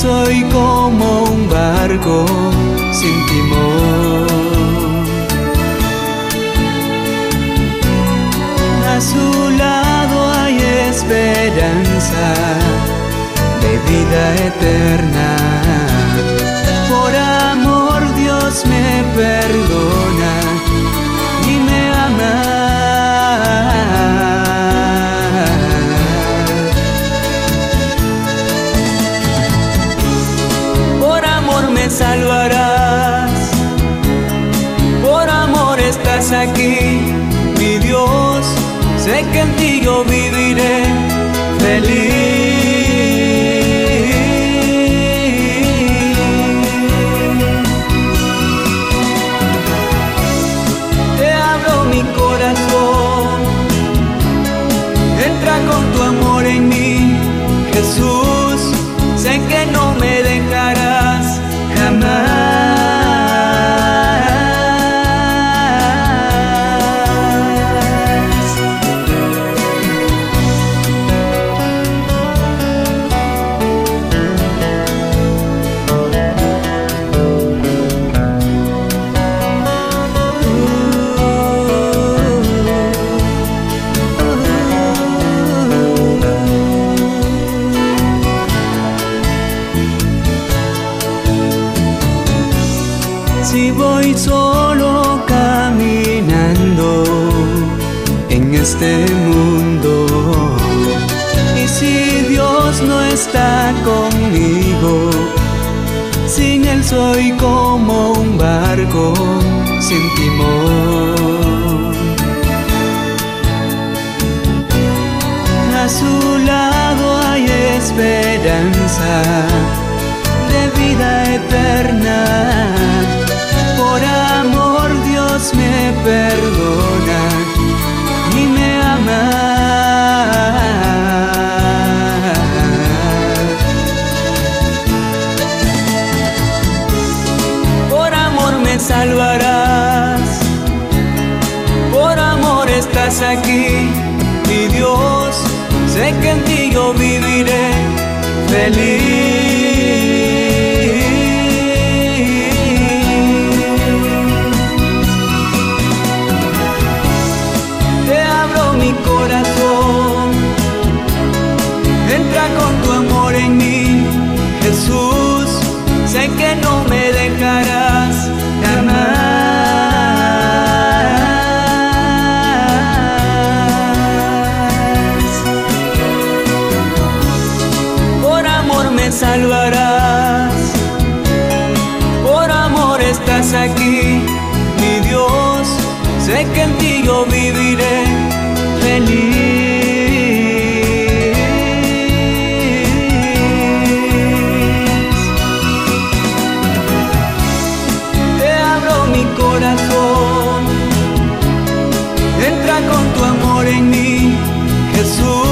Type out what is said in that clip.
soy como un barco sin timón. A su lado hay esperanza de vida eterna. Por amor Dios me perdona y me ama. Por amor me salvarás, por amor estás aquí, mi Dios. Sé que en ti yo viviré feliz. Te abro mi corazón, entra con tu amor en mí, Jesús. Sé que no me dejarás jamás. Si voy solo caminando en este mundo, y si Dios no está conmigo, sin Él soy como un barco sin timón. A su lado hay esperanza de vida eterna. Por amor Dios me perdona y me ama. Por amor me salvarás, por amor estás aquí, mi Dios. Sé que en ti yo viviré feliz. Corazón, entra con tu amor en mí, Jesús. Sé que no me dejarás jamás. Por amor me salvarás, por amor estás aquí, mi Dios. Sé que en ti yo viviré feliz. Te abro mi corazón, entra con tu amor en mí, Jesús.